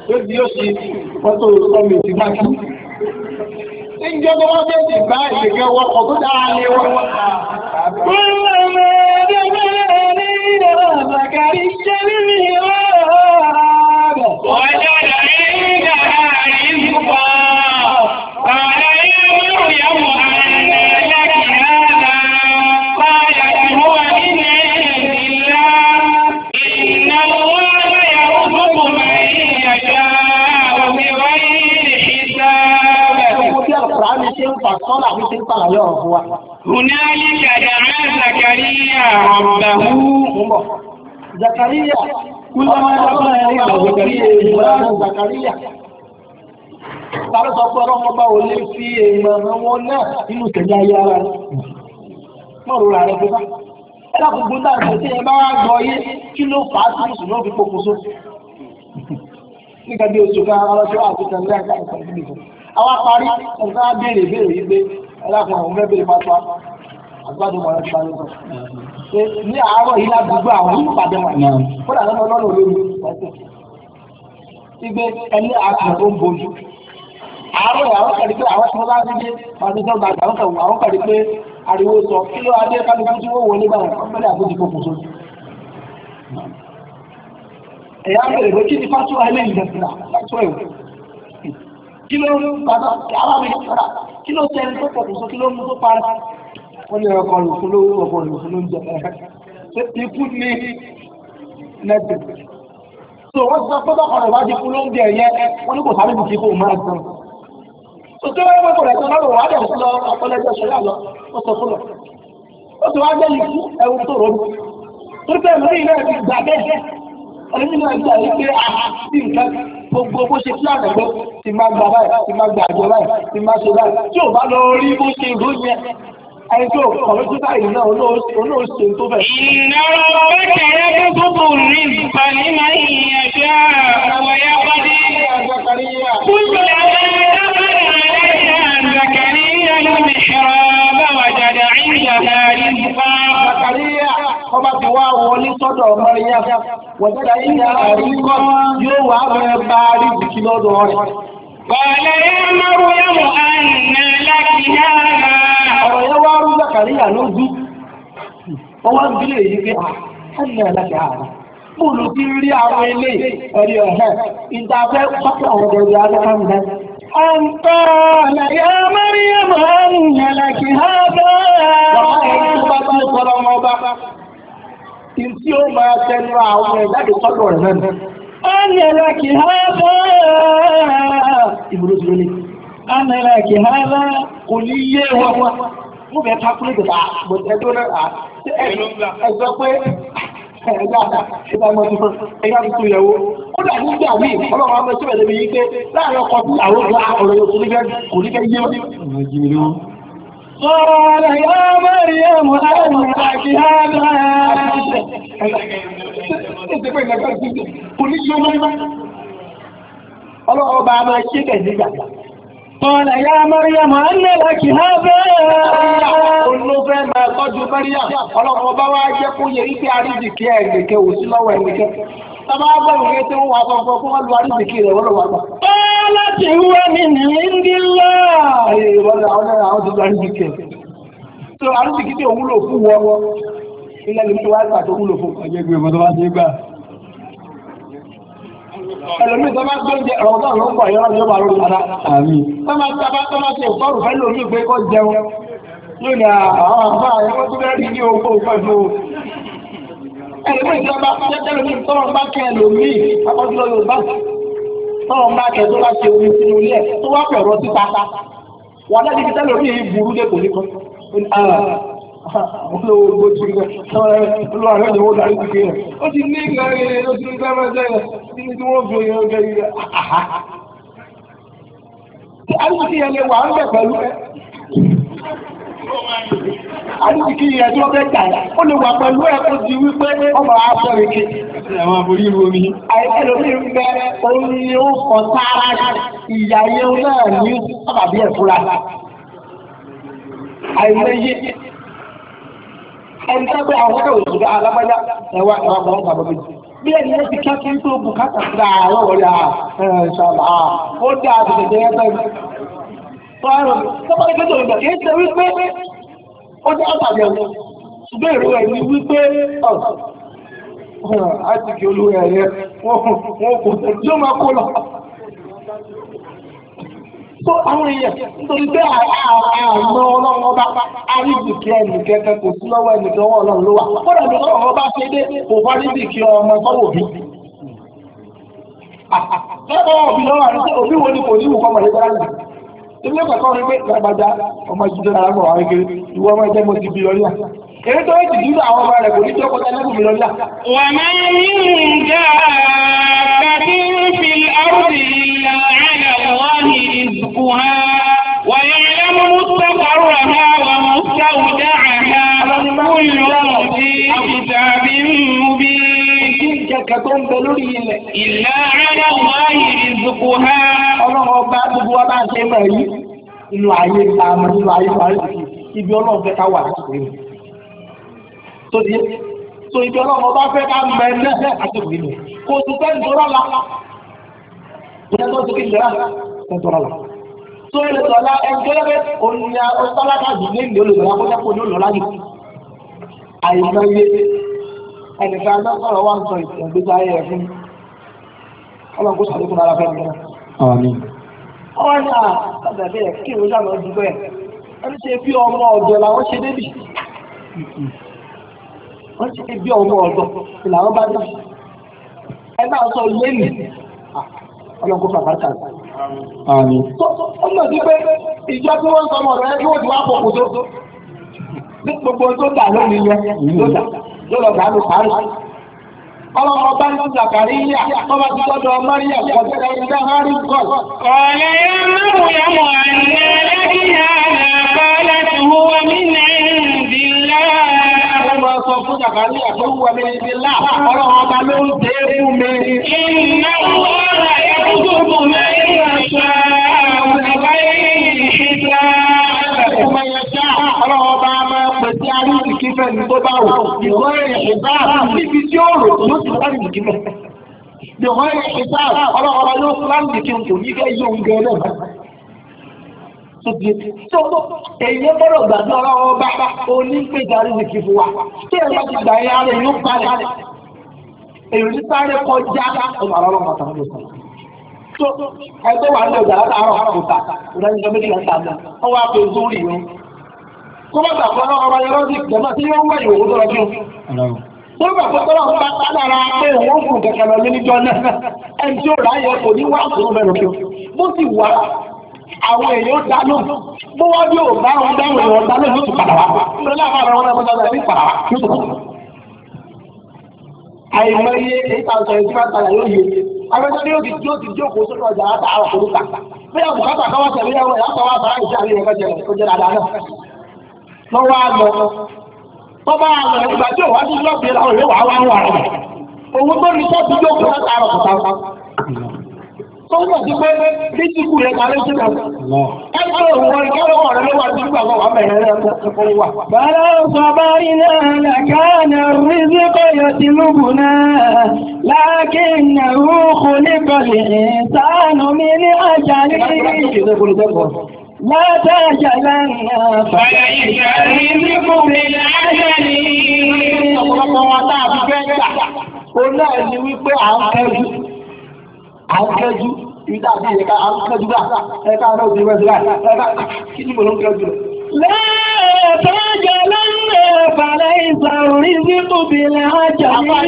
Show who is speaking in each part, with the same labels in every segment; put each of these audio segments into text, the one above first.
Speaker 1: lóbi ó ṣe fọ́tò sọ́mi ti bá kí. Níjọ́ tó wá fẹ́ ti bá ìgbẹ́gẹ́ wọkọ̀ tó dára lé wọn.
Speaker 2: هنالك دعا زكريا ربه
Speaker 1: زكريا كلما دخل عليه زكريا sọ pé ọlọ́mọ bá wò lè fi èèmọ̀ wọn náà nínú ìtẹ̀lé ayé ara rẹ̀ mọ̀rọ̀ rà rẹ̀ pípa ẹ̀dá gbogbo náà ṣe tí ẹ bá wá gbọ́ yé kí ló fà á sí ìṣúná fi pokùnso nígbà bí oṣù kan aláṣọ àti tẹ̀lé àgbà ìpàdé nìkan àwọn apárí ẹ̀ka béèrè yìí pé ẹ̀dá kan àwọn mẹ́bẹ̀rẹ̀ máa tó àgbàdo wọn ti parí sọ pé ní àárọ̀ yìí ládùúgbò àwọn ìpàdé wọn kódà lọ́nà ọlọ́run olómi ọ̀sẹ̀ igbe ẹni àtúntò ń bojú àárọ̀ àwọn kàdí pé àwọn tí wọ́n bá ń dé pàṣẹjọ́ gbàgbà àwọn kàdí pé ariwo sọ kí ló adé kálukú tí wọ́n wọlé báyìí wọ́n fẹ́lẹ̀ àbójú kò kùsọ́. ẹ̀yà bẹ̀rẹ̀ pé kí ni fásitì wa eléyìí dẹ̀sílà fásitì ẹ̀wọ̀ kí ló ń padà àwọn àmì ìfọ̀dà kí ló tẹ́ ẹni tó pọ̀ kùsọ́ kí ló mú tó parí. wọ́n ní ọkọ̀ ìlúfún ló ń jẹ ikú ní nẹ́tì. so wọ́n ti sọ pé bọ́kọ̀ rẹ̀ wá di kú ló ń jẹ ẹ̀yẹ wọ́n ní kò sáré bùkí kó máa sọ. Òkè wáyé mọ́tò rẹ̀ tó lọ́rùn wá dẹ̀ sí lọ ọ̀pọ̀lọpọ̀ ṣẹlẹ̀ lọ, ó sọ fún lọ. Ó ti wá jẹ́ ìlú ẹ̀wù tó rọ́ọ̀dù. Torí pé ẹ̀mí ilé ti gbà bẹ́ẹ̀. Ẹni nínú ẹgbẹ́ yìí pé àti nǹkan gbogbo bó ṣe kí àgbẹ̀gbẹ́ ti máa gbà báyìí, ti máa gbà àjọ báyìí, ti máa ṣe báyìí. Tí ò bá lọ rí bó ṣe ìlú yẹn, ẹni tó kọ̀wé tó báyìí náà olóòṣè tó bẹ̀.
Speaker 2: Ìnáwó bẹ́kẹ̀rẹ́ tó tó rí ìpàdé máa ń yànjá àwọn ẹ̀yà pàdé. زكريا المحراب وجد عندها رزقا
Speaker 1: زكريا ọba ti wá wọlé sọ́dọ̀ Màríyá wọ̀jẹ́dà ìyá àríkọ́ yóò wà bẹ̀rẹ̀ bá rí bìkí lọ́dọ̀ rẹ̀.
Speaker 2: قال يا مريم أنى لك هذا.
Speaker 1: ọ̀rọ̀ yẹn wá rú Zakaria lójú wọ́n wá ń bílẹ̀ yìí pé أنى لك هذا mo lò ti rí àwọn ilé ẹ̀rí ọ̀hẹ́ ìdáfẹ́ pátá àwọn ọ̀dọ̀ alákàndá.
Speaker 2: قال يا مريم أنى لك هذا.
Speaker 1: Tí ó máa tẹnu àwọn ẹ̀dáde sọ́dọ̀ rẹ̀ náà.
Speaker 2: أنى لك هذا.
Speaker 1: Ìbúrú ti lóní.
Speaker 2: أنى لك هذا.
Speaker 1: Kò ní yé wọn. Mo bẹ̀ kákúlé gbà bọ̀ ẹjọ́ náà. Ẹjọ́ pé ẹgbẹ́ tuntun ìyàwó. Ó dà nígbà míì, ọlọ́run ọmọ ẹ̀ṣẹ́ ẹ̀dẹ́bí yí pé láàrin ọkọ tí àwọn ọ̀gá ọ̀rọ̀ yóò kò ní fẹ́ yé wọn.
Speaker 2: قال يا مريم أنى لك هذا.
Speaker 1: Ọlọ́run ọba máa ṣe kẹ̀ nígbà.
Speaker 2: قال يا مريم أنى لك هذا.
Speaker 1: Olúfẹ́ máa tọ́jú Mẹ́ríà. Ọlọ́run ọba wá jẹ́ kó yẹ ike àríjìkí ẹ̀gbẹ̀kẹ́ ò sí lọ́wọ́ ẹ̀gbẹ̀kẹ́. Tọ́bá gbẹ̀rù rẹ̀ tí wọ́n wà fọ́fọ́ fún wọn lu àríjìkí rẹ̀ wọ́n lọ wà gbà.
Speaker 2: قالت هو من عند الله.
Speaker 1: Ayé ìwọ́n àwọn ti lu àríjìkí rẹ̀. So àríjìkí tí ò wúlò fún wọn. Ilẹ̀ lè fi wá gbà tó wúlò fún ọjọ́ ìgbé ọmọ tó bá ti gbà. Ẹlòmí tó bá gbé ọ̀rọ̀ ló ń bọ̀ yọ́ bá lórí ara. Àmín. Tó máa ṣe ìfọ́rù fẹ́ lórí ìgbé kó jẹun. Lónìí àwọn àbá ẹ̀wọ́n tó bẹ́ẹ̀ rí ní owó pẹ̀lú. Ẹlòmí tó bá tẹ́lòmí tọ́rọ̀ bá kẹ́ ẹlòmí akọ́júlọ Yorùbá. Tọ́rọ̀ bá kẹ́ tó bá ṣe omi sínú ilé ẹ̀ tó wá pẹ̀rọ sí pátá. Wà lẹ́ni kí tẹ́lòmí burú dé kò ní kan. Olówó olúwa rẹ̀ ni wọ́n darí ti kéèrè. Ó ti ní ìgbà rẹ̀ ó ti ní gbẹ́mẹ́ jẹ́ ní tí wọ́n fi oyin ọjọ́ ìrẹ́. Àríṣìkí yẹn lè wà ń bẹ̀ pẹ̀lú ẹ́. Àríṣìkí yẹn tí wọ́n fẹ́ gbà ó lè wà pẹ̀lú ẹ́ kó di wípé ọmọ afẹ́rẹ́ ké.
Speaker 2: Àwọn àbúrí ìlú omi.
Speaker 1: Àìsẹ́lómi ń bẹ orí ó kọ sára ìyá yẹn náà ní sábàbí ẹ̀ fúra. Àìmọye ẹni tó gbé àwọn ọ̀dọ́ òṣèlú alágbájá ẹwà àwọn ọmọ ọmọ méjì bí ẹni yẹn ti kẹ́kẹ́ tó bùkátà sí àárọ̀ ọ̀rẹ́ ṣàlá ó dá àtẹ̀tẹ̀ yẹn bẹ́ẹ̀ fọ́ọ̀rọ̀ tọ́pọ̀ ní pẹ́tọ̀ ìgbà kìí ṣe wípé ó jẹ́ àtàbí ẹ̀wọ̀n ṣùgbọ́n èrò ẹ̀ ní wípé àti kí olú ẹ̀rẹ́ wọn kò tí ó máa kó lọ. tó àwọn èèyàn nítorí pé àmọ́ ọlọ́run ọba àríbìkí ẹnì kẹ́kẹ́ kò sí lọ́wọ́ ẹnì kan wọ́n ọlọ́run ló wà kódà ní ọlọ́run ọba ṣe dé kò bá níbìkí ọmọ sọ́wọ́ bí. lọ́wọ́ òbí lọ́wọ́ àti òbí wo ni kò ní ìwúkọ́ mọ̀lẹ́gbẹ́ láti ilé ẹ̀kọ́ rí pé lágbàjá ọmọ ìjíjẹ́ lára mọ̀ wáyé kéré ìwọ ọmọ ẹjẹ́ mo ti bí lọ́lá èyí tó yẹ ti dúró àwọn ọmọ rẹ̀ kò ní jẹ́ kọjá lẹ́kùn mi lọ́lá.
Speaker 2: wà máa ń jà kàbí fi àrùdì ìlà àlà wáhì ìzùkúhá wà yàrá mustaqarraha wà mustawda'aha kullu fi kitabin mubin.
Speaker 1: Kẹ̀kẹ́ tó ń bẹ lórí ilẹ̀.
Speaker 2: ìlà àlà wáhì ìzùkúhá.
Speaker 1: Ọlọ́run ọba gbogbo wa bá ń ṣe mọ̀ yìí inú ayé ta mọ̀ nínú ayé wa ibi ọlọ́run fẹ́ ká wà lásìkò yìí. Tó di so ibi ọlọ́run ọba fẹ́ ká mọ̀ ẹ́ náà àsìkò yìí. Kò sì fẹ́ ìdúró la. Ìyẹn tó ti kí ìdúró la fẹ́ tọ́ra la. Tó ilé tọ́lá ẹgbẹ́ òní ọ̀sálákà jù ní ìlú olùdó akọ́jọ́pọ̀ ní olùlọ́lá yìí. Àìmọye ẹnìkan náà sọ̀rọ̀ wá ń sọ ìgbésí ayé ẹ̀ fún ọlọ́run kó sàlékún ara fẹ́ mi náà.
Speaker 3: Àmín.
Speaker 1: Ọwọ́ ní àtàbí ẹ̀ kí ìròyìn àmọ́ ọdún bẹ́ẹ̀. Wọ́n ṣe bí ọmọ ọ̀dọ̀ làwọn ṣe débì. Wọ́n ṣe bí ọmọ ọ̀dọ̀ làwọn bá débì. Ẹ náà sọ lẹ́nì. Ọlọ́run kó fàfàkà.
Speaker 3: Àmín.
Speaker 1: Ó mọ̀ sí pé ìjọ tí wọ́n ń sọ ọmọ rẹ̀ kí wọ́n ti wá pọ̀ kò tó. Ní gbogbo tó dà lónìí yẹn ló lọ gbà á ló parí. Ọlọ́run ọba ní Zakariya, ọba ti tọ́jọ́ Maria, ọ̀tẹ́lẹ̀ ìdá Harry God.
Speaker 2: Qala ya Maryam anna laki hadha? Qalat huwa min indillah.
Speaker 1: Ọlọ́run máa sọ fún Zakariya tó wà min indillah. Ọlọ́run ọba ló ń dé fún mi.
Speaker 2: Inna Allaha yarzuqu man yasha'u bighayri hisab.
Speaker 1: Ọlọ́run ọba máa pèsè àríṣìkí fẹ́ ní tó bá wù. Ìwọ́ ẹ̀rẹ̀ ìbá níbi tí ó rò tó ti wá nìkí mẹ́. Ìwọ́ ẹ̀rẹ̀ ìbá ọlọ́run ọba ló fún láǹdì kí n kò ní fẹ́ yóò ń gẹ náà. Tó èyí gbọ́dọ̀ gbàgbọ́ ọlọ́run ọba onípèsè àríṣìkí fún wa. Tí ẹ̀rọ ti gbà yẹn ara yóò parẹ́. Èrò ní sáré kọjá ọmọ ọlọ́run ọ̀tàn ló sọ. Tó ẹgbẹ́ wà ní ọjà látàárọ̀ àkókò ìdájọ́ méjìlá ń tà náà. Wọ́n wá pé zórí wọn. Kó bá gbà fún ọmọ yẹn lọ́dún ìjọba tí yóò wá ìwòwò tó lọ́jọ́. Kó bá gbà fún ọmọ bá dára pé òun fún kẹ̀kẹ́ lọ níjọ náà. Ẹni tí ó rà yẹ kò ní wá fún ọmọ ẹ̀rọ. Bó ti wà àwọn èèyàn dáná. Bó wá bí òun dáhùn dáhùn èèyàn dáná yóò ti padà wá. Ìgbẹ́ láàbà àwọn ọmọ ẹgbẹ́ ní padà wá. Àìmọye ìtàṣọ ìtìmátàlà yóò yé. Abẹ́jọ́ ni yóò ti jókòó sórí ọjà látàárọ̀ kò ní kà. Bí àbùkátà káwá tẹ̀lé ẹ̀wọ̀n ìyá kan wá bàá ìṣe àríyàn kọjá dáadáa náà. Lọ́wọ́ àlọ́ tọ́ba àlọ́ ìgbà tí òwá sí lọ́ọ̀bì làwọn ìwé wà wá wà rẹ̀. Òun tó ní sọ́ọ̀bù jókòó látàárọ̀ kò táwọn. Tó ń bọ̀ sí pé bí tíkù rẹ̀ kàlẹ́ sí náà. Ẹgbẹ́ òun ìkẹ́lọ́wọ́ rẹ̀ ló wà ní ìgbà kan wà mẹ́rin rẹ̀ kọ́ wà.
Speaker 3: Bàrá صبرنا لكان الرزق يطلبنا لكنه خلق الإنسان من أجل لا تعجلن
Speaker 2: فليس الرزق بالعجل.
Speaker 1: Ọ̀pọ̀lọpọ̀ wọn táà fi fẹ́ gbà. Ó náà ní wípé à ń kẹ́jú. Ìdá àti ẹ̀ka à ń kẹ́jú gbà. Ẹ̀ka náà ti rẹ̀ sílá. Ẹ̀ka kí ni mo ló ń kẹ́jú rẹ̀?
Speaker 3: لا تعجلن فليس الرزق بالعجل.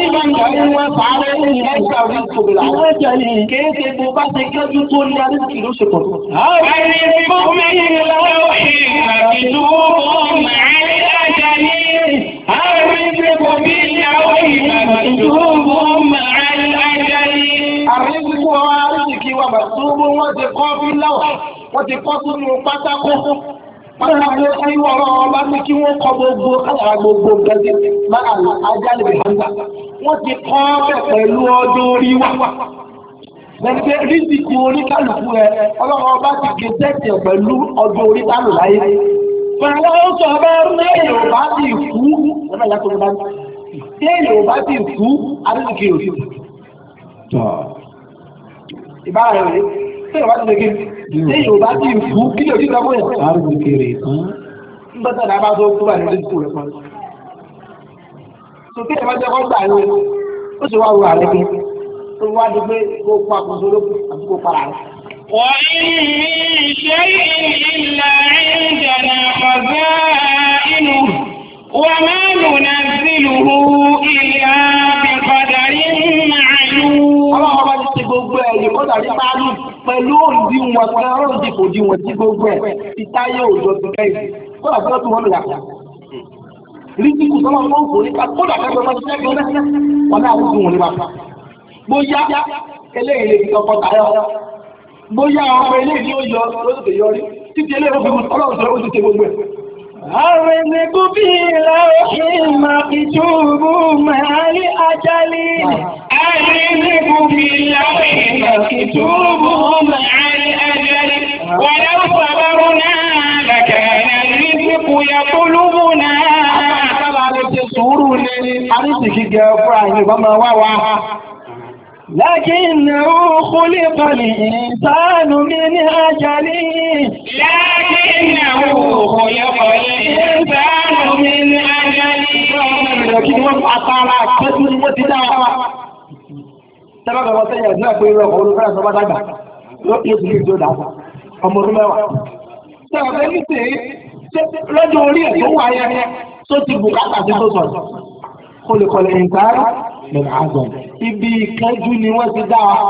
Speaker 1: Kéèké bó bá ti kẹ́jú tó ní àrísìkì ló ṣe pọ̀.
Speaker 2: الرزق من لوح مكتوب مع الأجل. الرزق من لوح مكتوب مع الأجل.
Speaker 1: Àrísìkì wa àrísìkì wa màtúbù wọ́n ti kọ́ bí láwọ̀. Wọ́n ti kọ́ sínú pátákó. Pátákó ayíwọ̀ ọlọ́run bá ní kí wọ́n kọ gbogbo káyà gbogbo gẹ́gẹ́ máa ajálè bìhángbà. Wọ́n ti kọ́ bẹ̀ pẹ̀lú ọjọ́ orí wa. Bẹ̀rẹ̀ rízìkì oníkálùkù ẹ ọlọ́run ọba ti gé tẹ́tẹ̀ pẹ̀lú ọjọ́ orí kálù láyé. Pẹ̀lú ó sọ bá lẹ́yìn ọba ti kú. Ẹgbẹ́ ìyá tó bá tí èèyàn bá ti kú àríṣìkì òsì ìbára rẹ̀ tí èèyàn bá ti lè tí èèyàn bá ti kú kí ni òsì lọ́pọ̀ yẹn àríṣìkì rẹ̀ tán nígbà tí àdá bá tó kú bá ní orí ìkú rẹ̀ pọ̀ so tí èèyàn bá jẹ́ kọ́ gbà yẹn ó sì wá ru ààrẹ pé ó wá di pé kó pa àkóso lókù àti kó para rẹ̀.
Speaker 2: وإن من شيء إلا عندنا خزائنه وما ننزله إلا بقدر معلوم.
Speaker 1: Ọlọ́run bá ti ṣe gbogbo ẹ̀ yìí kọ́dà ní máàlù pẹ̀lú òǹdíwọ̀n pẹ̀lú ọlọ́run ti kò díwọ̀n sí gbogbo ẹ̀ ti táyé òjò ti kẹ́yìn kọ́dà tí wọ́n tún wọ́n lò yàtọ̀. Rísíkù sọ́mọ́ fún òkú nípa kọ́dà kẹ́gbẹ́ máa ṣiṣẹ́ gbọ́dọ̀ wọn náà rúkú wọn nípa. Bóyá eléyìí lè fi ọkọ̀ tayọ. Bóyá ọmọ eléyìí ó yọ lóṣù yọrí títí eléyìí ó fi ọlọ́run sọ ó ti ṣe gbogbo ẹ̀.
Speaker 3: الرزق في لوح مكتوب مع الأجل
Speaker 2: الرزق في اللوح مكتوب مع الأجل ولو صبرنا لكان الرزق يطلبنا.
Speaker 3: لكنه خلق الإنسان من أجل
Speaker 2: لكنه خلق الإنسان من أجل.
Speaker 1: لكن wọ́n àtàrà àkẹ́sí ni wọ́n ti dára. Tẹ́lá wọ́n tẹ́yà ní àpò ìrọ̀ ọ̀rọ̀ fẹ́rẹ̀ sọ bá dàgbà yóò sì ní ìjọ dàgbà ọmọ ọdún mẹ́wàá. Tẹ́lá fẹ́ ní sí lọ́jọ́ orí ẹ̀ tó wáyé tó ti bùkátà sí tó sọ̀rọ̀. Kọlẹ̀kọlẹ̀ ìgbàrá lẹ́nà àgbọ̀n. Ibi ìkẹ́jú ni wọ́n ti dá wa.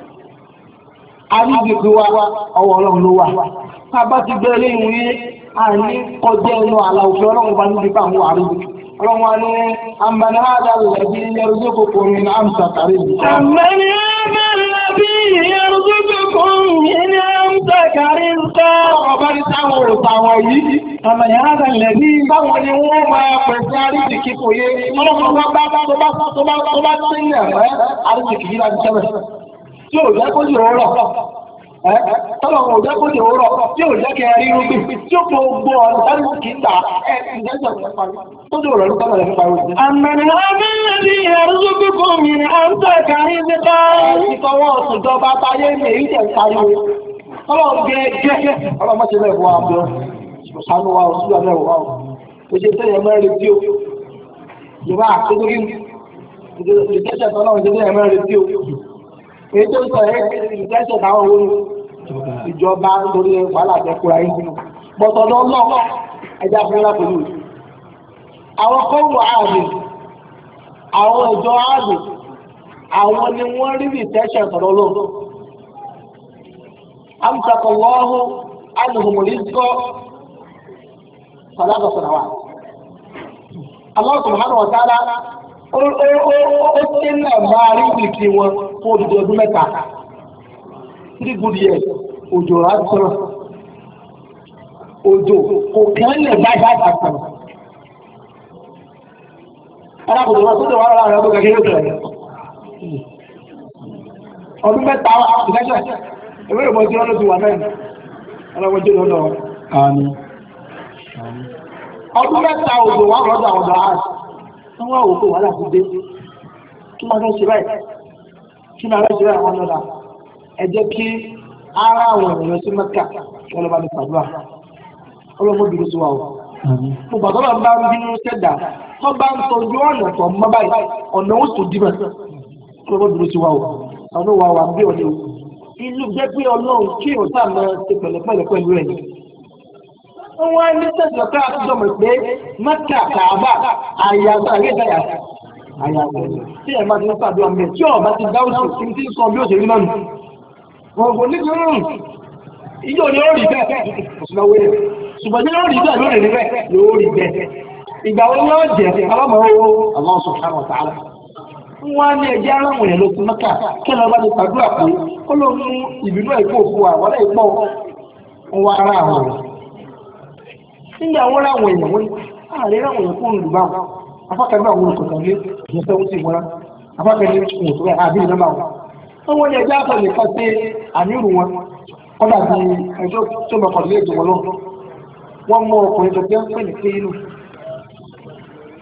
Speaker 1: Àríjìkú wa ọwọ́ ọlọ́run ló wà. Ká bá ti gbé ilé ìwé àní kọjá ẹnu àlà òfin ọlọ́run bá níbi bá àwọn àríjìkú. Ọlọ́run wa ní àmàlà àdàlẹ̀bí yarzuqukum min amsaka rizqan.
Speaker 3: أمن هذا الذي يرزقكم من أمسك رزقا
Speaker 1: Ọba ní táwọn òòtà àwọn yìí.
Speaker 3: أمن هذا الذي
Speaker 1: Báwo ni wọ́n máa pèsè àríjìkí kò yé? Ọlọ́run bá sílẹ̀ rẹ̀ àríjìkí yìí láti sẹ́mẹ̀. Tí ò jẹ́ kó jẹ́ òórọ̀. Tọ́lọ̀wọ̀n ò jẹ́ kó jẹ́ òórọ̀. Tí ò jẹ́ kí ẹ rí rúgbìn. Tí ó kó gbọ́ ọ̀nà àríjìkí gbà ìjẹ́jọ́ tó jẹ́ òórọ̀ lọ́pàá lẹ́fẹ́ parí.
Speaker 3: أمن هذا الذي يرزقكم من أمسك رزقا
Speaker 1: Ìfọwọ́ ìjọba táyé ní èyí tẹ̀ sáyé. Ọlọ́run gẹ́gẹ́ ọlọ́mọ ṣe lẹ́ẹ̀kọ́ wa bọ́. Ṣàánú wa òṣìṣẹ́ àbẹ̀wò wa ò. Oṣù tẹ́yẹ mẹ́rin tí ó. Yorùbá àkókò ìgbésẹ̀ tọ́lọ́run ṣe tẹ́yẹ mẹ́rin tí ó. Èyí tó sọ ẹ́ ìgbésẹ̀ táwọn owó ìjọba nítorí wàhálà àjẹkùra yìí sínú. Bọ̀tọ̀dọ̀ náà ẹja fún ńlá pẹ̀lú. Àwọn kọ́wọ́ ààbò, àwọn ìjọ ààbò, àwọn ni wọ́n rí ìtẹ́ṣẹ̀ tọ̀rọ̀ lọ. Amsakallahu anhum rizqa salasa sanawat. Allah subhanahu wa ta'ala ó ṣe náà máa rí ìkì wọn fún odidi ọdún mẹ́ta. 3 good years, òjò rájọ́ sọ́rọ̀. Òjò kò kẹ́lẹ̀ báyìí àtàkùn. Arákùnrin wọn tó tẹ̀ wọ́n láàrin ọdún kékeré tẹ̀lẹ̀. Ọdún mẹ́ta ìdájọ́ ìwé ìbọn tí wọ́n ló ti wà mẹ́rin. Ọlọ́wọ́ jẹ́ lọ́dọ̀ àmì. Ọdún mẹ́ta òjò wà lọ́dọ̀ àwọn ọ̀dọ̀ ààrẹ. Wọ́n wá òkú wà láti dé. Kí máa fẹ́ ṣe báyìí? Kí máa fẹ́ ṣe báyìí wọn lọ́dà? Ẹ jẹ́ kí ara àwọn ènìyàn sí Mẹ́kà kí wọ́n lọ́ bá ní pàdúrà. Ọlọ́mọbìnrin sí wa o. Mo bàtọ́ bá ń bá ń bínú sẹ́dà. Wọ́n bá ń tọ́jú ọ̀nà tó mọ́ báyìí, ọ̀nà ó sì dìbẹ̀. Ọlọ́wọ́ dúró sí wa o, ọ̀nà wa wà bí ọ̀nà o. Ìlú jẹ́ pé ọlọ́run kí o sáà máa ṣe pẹ̀lẹ́pẹ̀lẹ́ pẹ̀lú ẹ̀. Wọ́n á ní sẹ́sọ̀ pé àtijọ́ mọ̀ pé Mẹ́kà Kàábà àyàtọ̀ àyẹ̀dáyà. Àyàtọ̀ tí ẹ̀ máa ti ń sàdúrà mẹ́ tí ọ̀bá ti dáwùsù kí n ti sọ bí ó ṣe rí náà nù. Wọ́n kò ní kí ìjọ ni ó rí bẹ́ẹ̀ ṣùgbọ́n ní ó rí bẹ́ẹ̀ lórí rí bẹ́ẹ̀ yóò rí bẹ́ẹ̀. Ìgbà wo yóò jẹ́ alámọ̀ owó Allah subhanahu wa ta'ala. Wọ́n á ní ẹjẹ́ aláwọ̀ yẹn ló ti Mẹ́kà kí ẹ̀rọ bá ti pàdúrà pé ó ló mú ìbínú ẹ̀kọ́ òfin wa wọ́n lè pọ̀ wọ́n wá ara àwọn rẹ̀. Nígbà wọ́n rá àwọn èèyàn wọ́n àárẹ̀ ráwọn èèyàn fún olùbá wọn. Afákan náà wọn kò tàn lé ìyẹn fẹ́ wọ́n sì wọ́n rá. Afákan ní wọn tó rẹ̀ àbí ìnáwó àwọn. Wọ́n ní ẹjẹ́ àtọ̀ nìkan ṣe àmírù wọn. Kọ́dà bí ẹjọ́ tó lọ kọ̀dílé ìdùn wọn lọ. Wọ́n mú ọkùnrin tó jẹ́ ń pè ní pé inú.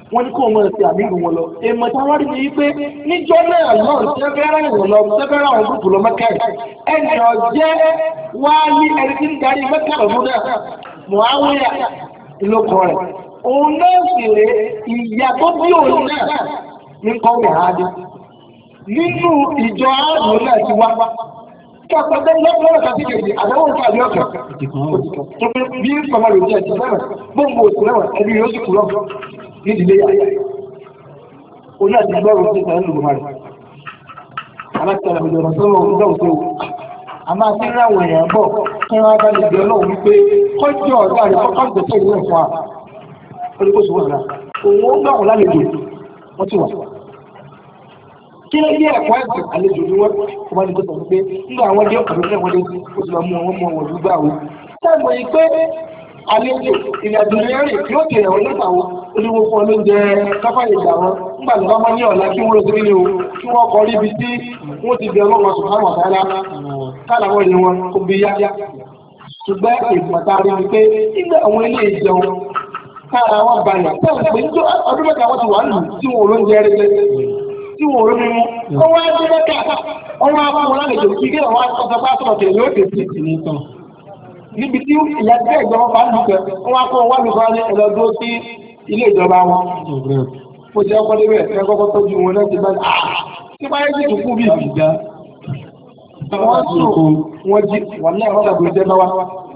Speaker 1: wọ́n ní kó wọn ti àmì ìlú wọn lọ èèmọ̀ tí wọ́n rí ni wípé níjọ́ náà lọ́ọ̀ sẹ́fẹ́rẹ́ ìwọ̀n lọ sẹ́fẹ́rẹ́ àwọn gúúpù lọ mẹ́kà ẹnì ọ̀jẹ́ wá ní ẹni tí ń darí mẹ́kà lọ́dún náà Muawiya ìlókọ rẹ̀ òun náà sì rè ìyá tó bí òun náà ní kọ́wé àádé nínú ìjọ ààrùn náà ti wá kẹ́kọ̀ọ́ lọ́pọ̀lọpọ̀ kàtí kejì àdáwọ̀ tàbí ọ̀kẹ́ tó pé bí sọmọ rẹ̀ jẹ́ ti mẹ́rin gbóngbò òsì mẹ́rin ẹbí yóò sì kúrọ̀ nídìílé yà òun náà ti gbọ́rọ̀ sí ìtàn ìlú rẹ̀ alákẹ́lẹ̀ ìjọba sọ́rọ̀ ìjọ òṣèlú a máa ti rí àwọn èèyàn bọ̀ kí wọ́n bá lè jẹ́ ọlọ́run wípé kọ́jú ọ̀dọ́ àrẹ kọ́kọ́ ìgbésẹ̀ ìlú ẹ̀fọ́ olùkóṣù wọn rà òun ó gbà wọn lálejò wọ́n ti wà. kí ló yẹ ẹ̀kọ́ ẹ̀sìn àlejò ni wọ́n bá ní kó sọ pé nígbà àwọn ẹjọ́ ọ̀dọ́ náà wọ́n dé sí ó ti lọ mú wọn mú wọn lùgbà wọn. sẹ́gbọ̀n yìí pé àlejò ìrìnàjò rẹ̀ yóò kéré wọn nípa wọn olówó fún olóúnjẹ káfáyé ìgbà wọn nígbà tó bá máa ní ọ̀la kí wọ́n lọ sí nílé o kí wọ́n kọ níbi tí wọ́n ti bẹ ọlọ́run subhanahu wa ta'ala káàlàwọ̀ ni wọn kò bí yá. ṣùgbọ́n ìgbàta rí ni pé nígbà àwọn ilé ìjẹun káàrà wọn balẹ̀ tẹ́lẹ̀ pé ní ọdún mẹ́ta wọ́n ti wà lù tí wọ́n ló ń jẹ rẹ̀ tí wọ́n ló mímú wọ́n wá dé mẹ́ta wọ́n wá fún wọn lálejò kí kí wọ́n sọ pé àtọ̀tọ̀ tẹ̀lé ó tètè sí ní tán. níbi tí ìyá tẹ́ ìjọba bá lù pẹ́ wọ́n wá fún wọn lùkọ́ ní ẹlọ́dún sí ilé ìjọba wọn. ó jẹ́ ọkọ débẹ̀ ẹ kọ́kọ́ tọ́jú wọn náà ti bá tí bá yẹ kí tùkú bí ìjà wọ́n sùn wọ́n jí wọ́n náà wọ́n dàgbé jẹ́ bá wá.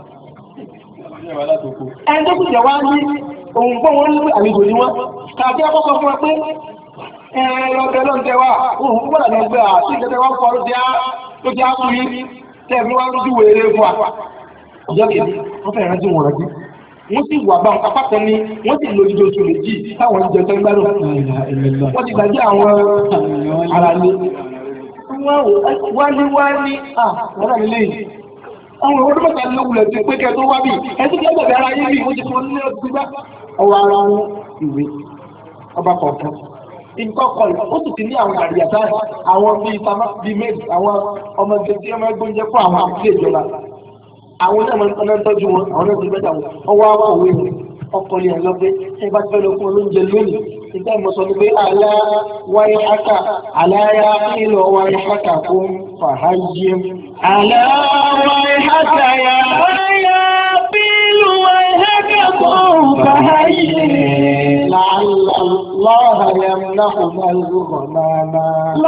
Speaker 1: ẹni tó kùjẹ wá ní ohun fún wọn ní àlejò ní wọn tàbí akọ́kọ́ fún ẹ pé ẹ̀rọ̀bẹ̀ ló ń tẹwà ohun gbọ́dọ̀ lọ gbé àti ìjẹ́tẹ̀ wọn kọ́ ló jẹ́ àkúrí tẹ́ẹ̀fí wọn lójú wèrè fún wa. ọjọ́ kejì wọ́n fẹ́ràn rántí wọn rántí wọ́n sì wà bá apá kan ní wọ́n sì lo dídó oṣù méjì táwọn ìjọ tó ń gbádùn wọ́n ti gbàgbé àwọn ara ní wọ́n náà nílé yìí àwọn ọdún mẹ́ta lóògùnlẹ̀ ti pé kẹ́ tó wá bí ẹtí kí ẹgbẹ̀rẹ̀ ara yìí bí ó ti fún ní ọdún gbá ọwọ́ ara wọn ìwé ọba kọ̀ọ̀kan ìkọ́kọ̀ ó sì ti ní àwọn àríyàtá àwọn bíi méjì àwọn ọmọ ẹgbẹ́ tí ọmọ ẹgbẹ́ oúnjẹ fún àwọn àkíyè ìjọba àwọn náà ń tọ́jú wọn àwọn náà ti gbẹ́ta wọn ọwọ́ àwọn òwe ọkọ̀ ni ẹ̀ lọ pé ẹ bá ti fẹ́ lọ fún olóúnjẹ lónìí nígbà mo sọ pé àlá wáyé haka àláyá ìlọ wáyé haka fún fàáyé
Speaker 3: àlá wáyé haka yá wáyá bílù wáyé haka fún fàáyé
Speaker 1: láàlá yamnahuma al-ghamama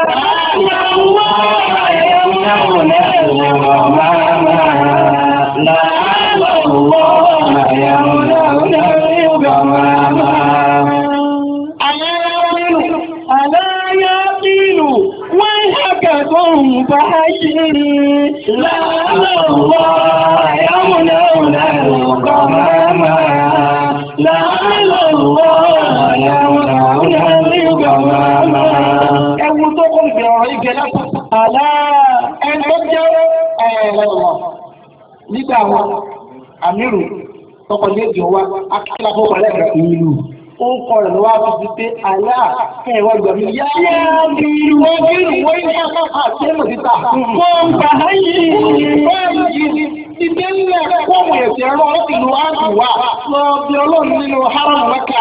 Speaker 1: ẹwù tó kọ́ ìbẹ̀rọ̀ ìgẹ̀ látà àlá ẹni tó jẹ́ ẹ̀rọ nígbà wọn àmìrù tọkọ̀ ní èdè wa akíkílá fún ọmọ ẹ̀rọ ìlú ó ń kọ rẹ̀ lọ́wọ́ fi pé àlá ẹ̀wọ̀ ìgbàmí yá bí wọ́n bí wọ́n ní àti ẹ̀mọ̀ títà fún bàáyì báyìí ìdí ńlẹ̀ fóòmù ẹ̀sẹ̀ ẹ̀rọ ìlú àdùwà lọ bí ọlọ́run nínú haram mẹ́ka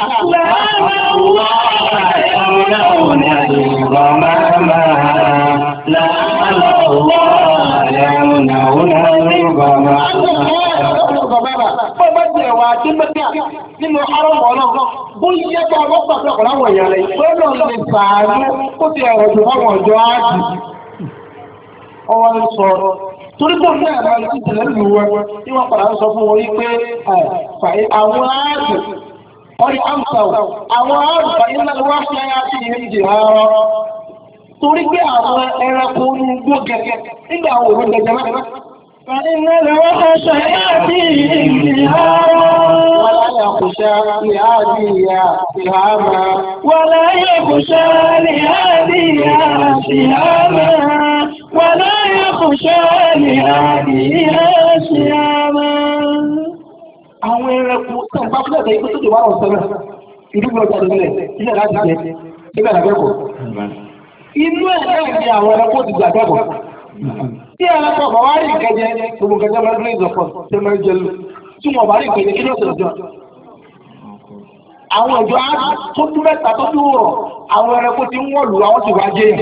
Speaker 1: nínú arọ́mọ̀ ọlọ́gbọ́n bó yẹ́ bá ọlọ́pàá tí ọkọ̀ láwọn èèyàn rẹ̀ lọ́nà lè sàánú ó ti ẹ̀rọ jù fáwọn ọjọ́ áàjì ọwọ́ ń sọ torí tó ní àmà ní ìtìlẹ̀ ìlú wọn tí wọ́n padà ń sọ fún wọn wípé àwọn áàjì wọ́n ni àmsàwò àwọn áàjì fàyí ńlá wá sí ayá sí ìhẹ́jì ara torí pé àwọn ẹranko ní gbó gẹ́gẹ́ nígbà àwọn òun gẹ́gẹ́ mẹ́ta
Speaker 3: فإن الوحش يأتيهم نهارا
Speaker 1: ولا يخشى لهاديها سهاما
Speaker 3: ولا يخشى لهاديها سهاما ولا يخشى لهاديها سهاما.
Speaker 1: àwọn ẹranko tẹ̀ bá fúlẹ̀ tẹ̀ ikú tó ti wá ọ̀sẹ̀ náà ìdúgbò ọjà ìbílẹ̀ ilẹ̀ láti jẹ ibẹ̀ làbẹ́kọ̀ inú ẹ̀ náà ni àwọn ẹranko ti gbàgbẹ́kọ̀. Tí ẹranko ọ̀bà wá rí ìkẹjẹ gbogbo ìkẹjẹ máa ń gbé ìzọ̀pọ̀ tí máa ń jẹ lù tí wọ́n bá rí ìkẹjẹ kí ló ṣe lọ́jọ́. àwọn ìjọ tó tún mẹ́ta tó tún rọ̀ àwọn ẹranko ti ń wọ̀lú àwọn ti wá jẹ́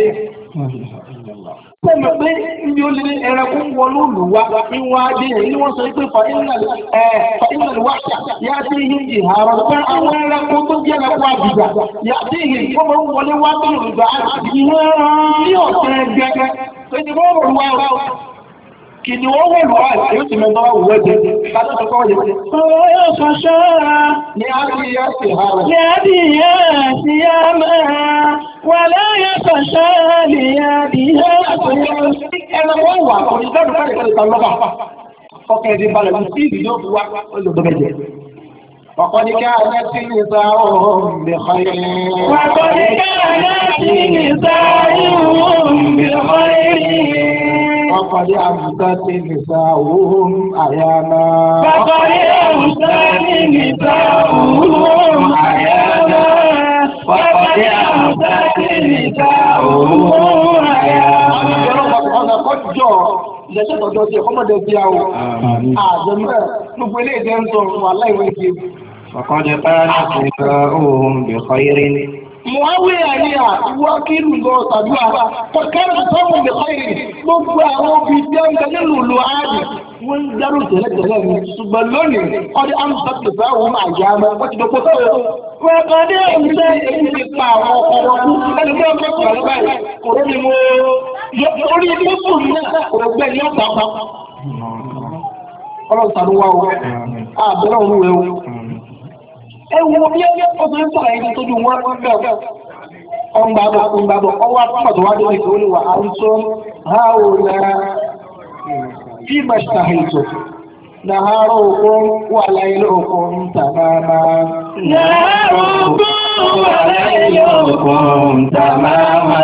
Speaker 1: Sẹ́mi pé ibi ó lé ẹranko ń wọ lóòlù wa ní wọ́n á dé yẹn ní wọ́n sọ pé fàínàlì wá yá sí ihe ìhàrọ̀ pé àwọn ẹranko tó jẹ́ ẹranko àbìgbà yá sí ihe wọ́n máa ń wọlé wá bí Yorùbá ní ọ̀sẹ̀ gẹ́gẹ́ pé ní wọ́n wọ̀ wá kì ni wọ́n wọ̀ lọ́wọ́ yóò ti mẹ́ta wá wọ́ jẹ́ kájọ́ tó kọ́ yẹn.
Speaker 3: Ọwọ́ yóò sọ ṣọ́ra.
Speaker 1: Ní á sí yá sí ìhàrọ̀.
Speaker 3: Ní adìyẹ sí yá máa. Wà láyé sọ ṣọ́ra ní adìyẹ sí yá.
Speaker 1: Ẹranko wà kọ́ni gbọ́dọ̀ káyọ̀ kọ́ni kan lọ́ba. Ọkẹ́ ẹ̀dín balẹ̀ ní sí ìdí yóò fi wá olùdókẹ́jẹ. وقد كانت نساؤهم بخير
Speaker 3: وقد كانت نساؤهم بخير
Speaker 1: وقد أمست نساؤهم أياما
Speaker 3: وقد أمست نساؤهم أياما وقد أمست نساؤهم أياما
Speaker 1: Ìjẹ́sẹ̀ tọ́jọ́ tí ẹ̀kọ́ mọ́dé bí àwọ̀ àjẹ́mẹ́ gbogbo ilé ìjẹ́ ń sọ wà láìwé kí.
Speaker 2: Ọ̀kọ́dẹ̀ pàdé ṣùgbà ohun bẹ̀kọ́ irin.
Speaker 1: Muawiya ni àwọ́ kí ìlú lọ tàbí àbá, kọ̀kẹ́rẹ̀ sọ́wọ́n bẹ̀kọ́ irin gbogbo àwọn òbí tí ó ń tẹ nílùú lọ áàdì wọ́n ń dárò tẹ́lẹ̀tẹ́lẹ̀ ní ṣùgbọ́n lónìí ọdí àmúṣàtì fáwọn àyà mẹ́ wọ́n ti dọ́pọ̀ sọ́wọ́. Wọ́n kọ́ dé òṣìṣẹ́ èyí ti pa àwọn ọ̀rọ̀ kú ẹni tó ń fẹ́ pẹ̀lú báyìí kò rí mo orí ilé fún mi náà kò gbẹ́ ní ọ̀tá pa. Ọlọ́run tàbí wá o, àbẹ̀rẹ̀ òun rẹ̀ o. Ewu bí ẹgbẹ́ ọ̀sán ń sọ̀rọ̀ ẹni tójú wọn bẹ́ẹ̀ ọ̀ngbàbọ̀ ọwọ́ pàtó wá dé ìkòrí wà àrùsọ هؤلاء فيما اشتهيتم نهاركم وليلكم تماما
Speaker 3: نهاركم وليلكم تماما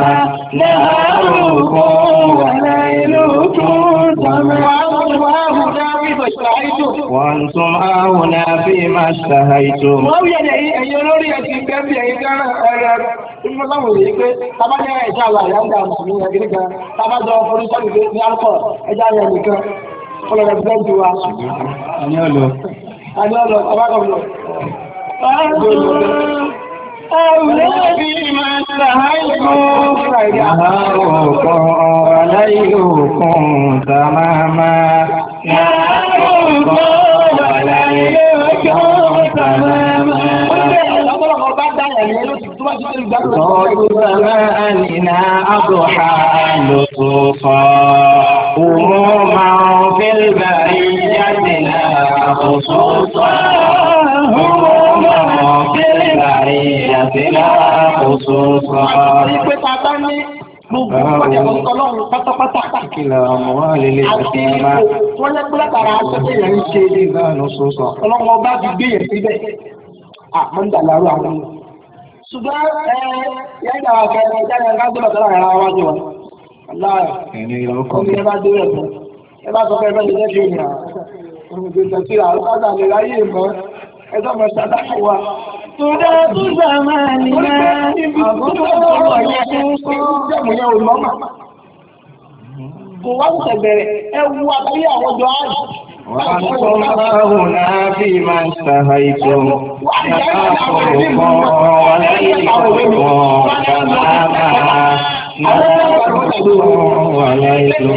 Speaker 3: نهاركم وليلكم تماما
Speaker 2: وأنتم هنا فيما اشتهيتم.
Speaker 1: Wọ́n yẹ̀ ẹ̀yẹ lórí ẹ̀sìn kẹ́bí ẹ̀yẹ dára ẹ̀rẹ̀ ìmọ̀láwò yìí pé tàbájá ẹ̀ṣẹ́ àwọn àyáńdà mùsùlùmí ẹ̀gẹ́gẹ́ kan tàbájá ọkùnrin sọ́dún ní alkọ̀ ẹjá yẹn nìkan ọlọ́rẹ̀ bẹ́ẹ̀dì wa.
Speaker 2: Àní ọlọ.
Speaker 1: Àní ọlọ, tàbákọ̀ọ̀lọ.
Speaker 3: أولى بما استهيتم
Speaker 2: نهاركم وليلكم تماما
Speaker 3: نهاركم وليلكم تماما
Speaker 2: صوت زماننا أضحى لطوفا هموما في البرية لا خصوصا هموما في البرية لا خصوصا
Speaker 1: Gbogbo ọjà ọlọ́run pátápátá.
Speaker 2: Ìkìlọ̀ àmúwá lélẹ̀
Speaker 1: àti wọ́n yẹ pé látara aṣọ́jẹ́ yẹn ń ṣe
Speaker 2: ìgbàanú sọ́sọ̀.
Speaker 1: ọlọ́run ọba ti gbé yẹn síbẹ̀. Àmọ́ńdà lárú àwọn ọmọ. Ṣùgbọ́n yẹ́nà àkẹ́rẹ́ jáde ká gbọ́dọ̀ tọ́lá ara wa jọ wà.
Speaker 2: Ẹni ìlọ́kọ̀.
Speaker 1: Ọmọ yẹn bá dé rẹ̀ fún. Ẹ bá sọ pé ẹgbẹ́ ìjẹ́ kí ènìyàn. Òmùgbèsè sí àwọn ọ̀dà lè ráyè mọ́. Ẹjọ́ mọ̀ ṣàdáṣà wa.
Speaker 3: Tùdá tó zàmánì náà
Speaker 1: kò wá ń tẹ̀bẹ̀rẹ̀ ẹwu àbáyé àwọn ọjọ́ ààrùn.
Speaker 2: وأنتم هنا فيما اشتهيتم نهاركم وليلكم تماما نهاركم وليلكم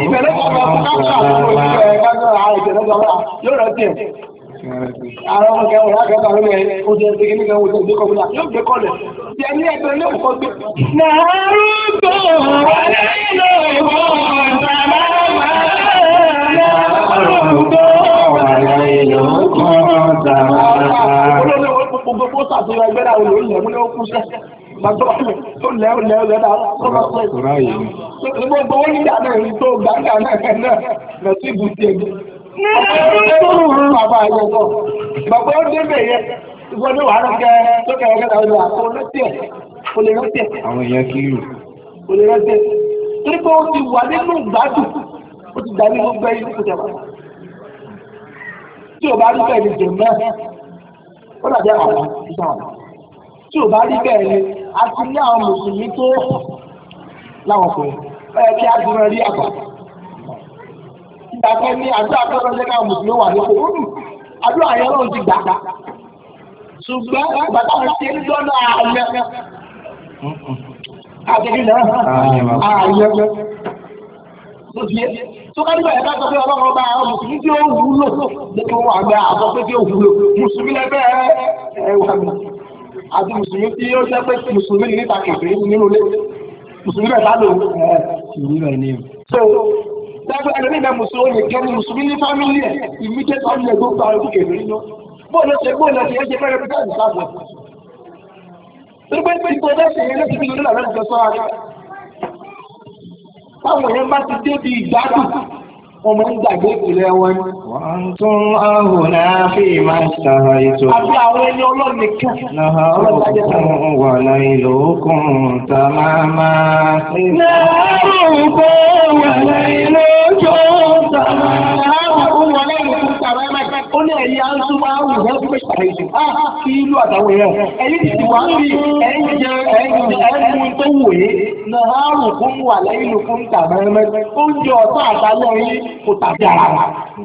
Speaker 2: تماما
Speaker 1: Àwọn ọmọ kẹwàá lágbàtà lórí ẹ̀ oṣù ẹ̀sẹ̀ kìíní kan oṣù ìgbékọ̀ fún yóò gbé kọlẹ̀. Ti ẹni ẹgbẹ́ ilé òkú gbé.
Speaker 3: Nàárùkù wàlẹ́lòkùn tàmámà. Nàárùkù wàlẹ́lòkùn tàmámà.
Speaker 1: Gbogbo pósà tó ẹgbẹ́ náà olè olè múlé ó kú sẹ́. Gbàgbọ́ tó lẹ́ dáa tó bá pẹ́. Gbogbo owó nígbà náà ní tó gbàgbà náà lọ sí ibùsí ẹgbẹ́. Bàbá àyẹ̀kọ́. Bàbá ó débẹ̀ yẹ. Ìgbọ́n ní wàhálà kẹ́ tó kẹ́rẹ́ kẹ́ta ọjọ́ àpò olóṣì ẹ̀. O lè rántí ẹ̀.
Speaker 2: Àwọn èèyàn kìlù.
Speaker 1: O lè rántí ẹ̀. Torí pé ó ti wà nínú ìgbádùn. Ó ti dàbí gbogbo ẹyin kò tẹ̀wá. Tí ò bá rí bẹ́ẹ̀ ni jẹ̀ mẹ́. Ó dàbí àwọn ìṣàwọn. Tí ò bá rí bẹ́ẹ̀ ni a ti ní àwọn mùsùlùmí tó láwọn ọkùnrin. Ó yẹ kí á ti rán rí àgbà. Ìgbàgbẹ́ ní àdúrà tọ́lọ́ jẹ́ káwọn mùsùlùmí wà ní òkú. Àdúrà yẹn lọ́run ti gbàgbà. ṣùgbọ́n bàtà ṣe ń dọ́nà ààyè àtẹ̀lé náà ààyè tó fi tó ká nígbà ẹ̀ka sọ pé ọlọ́run ọba àwọn mùsùlùmí tí ó wúlò nínú àgbà àsọ pé tí ó wúlò mùsùlùmí lẹ́fẹ́ ẹ̀wà mi àti mùsùlùmí tí ó jẹ́ pé mùsùlùmí níta kẹfẹ́ nínú ilé mùsùlùmí bẹ̀ sálò mùsùlùmí bẹ̀ ní. so dábẹ́ ẹni nígbà mùsùlùmí kẹ́ni mùsùlùmí ní fámìlì ẹ̀ ìmíjẹ́ fámìlì ẹ̀ tó gba ojú kẹfẹ́ nínú bóòlù ṣe fẹ́rẹ́ bí káàdì sáàbọ̀. Nígbà pé ìgbà ọjọ́ ìṣẹ̀yẹ lẹ́sìn nínú ìlànà ìjọ sọ́ra rẹ̀. Táwọn èèyàn bá ti dé bí ìgbádùn, ọmọ ń gbàgbé ìpìlẹ̀ wọn.
Speaker 2: Wọ́n tún ahùnà fi máa ṣàrà ètò.
Speaker 1: Àbí àwọn ẹni ọlọ́run nìkan.
Speaker 2: Náà òkun wà láì lókun tá máa máa.
Speaker 3: Náà òkun wà láì lókun tá máa máa. Ó ní ẹ̀yí à ń súnmọ́ àwọn ìwọ́n tó pèsè àìsù. Kí ìlú àtàwọn èèyàn. Ẹ̀yí ti wá ń rí ẹ̀yìn jẹ ẹ̀yìn tó wò yé. Náà rùn fún wà lẹ́yìn ló fún tàbẹ́rẹ́mẹ́. Oúnjẹ ọ̀tọ́ àtàlẹ́ yín kò tàbí ara wa.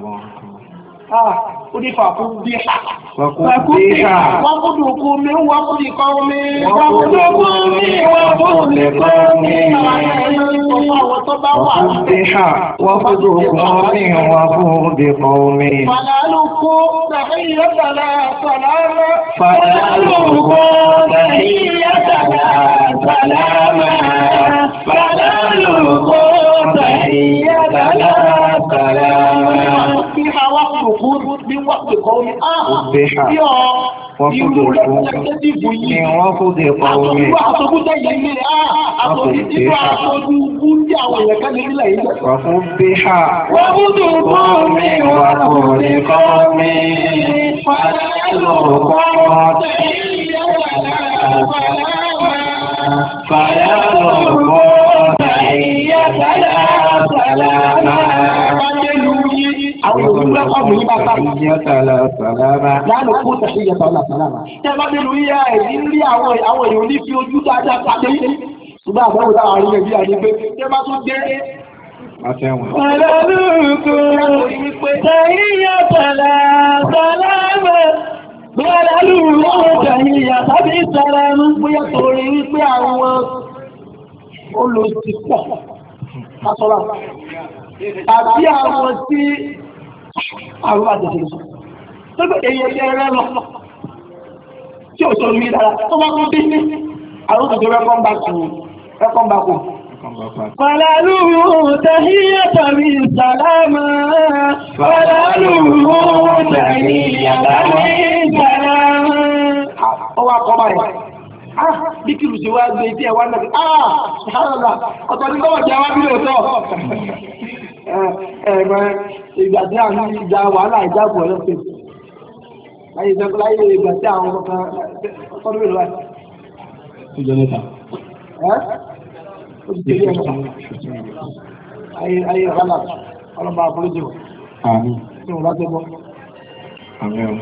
Speaker 3: Ó ní fàkún bí ha.
Speaker 2: Fàkún bí ha.
Speaker 1: Wọ́n kúndùn kú mi, wọ́n kúndùn kọ́ mi.
Speaker 3: Wọ́n kúndùn kú mi, wọ́n kúndùn kọ́ mi.
Speaker 2: Fàkún bí ha. Wọ́n kúndùn kọ́ mi, wọ́n kúndùn kọ́ mi.
Speaker 1: Fàlálùkú tàhíyàtàlá sàlámà.
Speaker 3: Fàlálùkú tàhíyàtàlá sàlámà. Fàlálùkú tàhíyàtàlá sàlámà.
Speaker 1: Bí ha wá kùkú bí wọ́n pè kọ́ mi. Bí ọ irú rẹ̀pẹ̀tẹ́tìfù yìí.
Speaker 2: Wọ́n kúndùn kọ́ mi.
Speaker 1: Àtòkú àtòkútẹ́ yìí ní àtòkú àtòkú gúndí àwọn èèyàn kan nílẹ̀ yìí.
Speaker 2: Fàkún bí ha.
Speaker 3: Wọ́n kúndùn kọ́ mi, wọ́n kúndùn kọ́ mi.
Speaker 2: Fàlálùkú
Speaker 3: tàhíyàtàlá sàlámà.
Speaker 1: Àwọn olùgbé ọmọ yìí bá bá
Speaker 2: Tàhíyàtàlá sàlámà.
Speaker 1: lánàá kó tàhíyàtàlá sàlámà. Tẹ́ bá nínú yíyá ẹ̀yí rí àwọn èèyàn ní fi ojú dáadáa pàdé. Ṣùgbọ́n àbẹ̀wò táwọn àrí Nàìjíríà ní pé tẹ́ bá tún dé
Speaker 3: Fàlálùkú tàhíyàtàlá sàlámà. Fàlálùkú tàhíyàtàlá sàlámà.
Speaker 1: Bóyá torí wípé àwọn olùsìpọ̀ kásọ́lá àbí àwọn tí àwọn àjẹsẹ̀ sọ. Tó bẹ̀ èyẹ ẹrẹ lọ tí ò sọ ní dára tó bá tún dé ní àwọn òṣèlú rẹ́kọ́m bá kò.
Speaker 3: Fàlálùkú tàhíyàtàlá sàlámà. Fàlálùkú tàhíyàtàlá sàlámà.
Speaker 1: Ó wá kọ́ báyìí. Bí kìlù sí wá gbé tí ẹ wá náà, ṣàrànlá, ọ̀tọ̀ ní kọ́wọ̀ jẹ́ wá bí lóòtọ́. Ẹ̀mọ̀ ìgbà tí a ní ìjà wàhálà ìjábọ̀ ọlọ́pẹ̀. Láyé ìgbà tí àwọn ọmọkan ọ̀tọ́dún mélòó wáyé. Ìjọ mẹ́ta. Ó ti tẹ̀lé ẹ̀mọ́. Ayé ọ̀rọ̀lá, ọlọ́mọ àforíjì wọ̀.
Speaker 2: Àmín.
Speaker 1: Tí wọ́n bá tẹ́ bọ́.
Speaker 2: Àmín.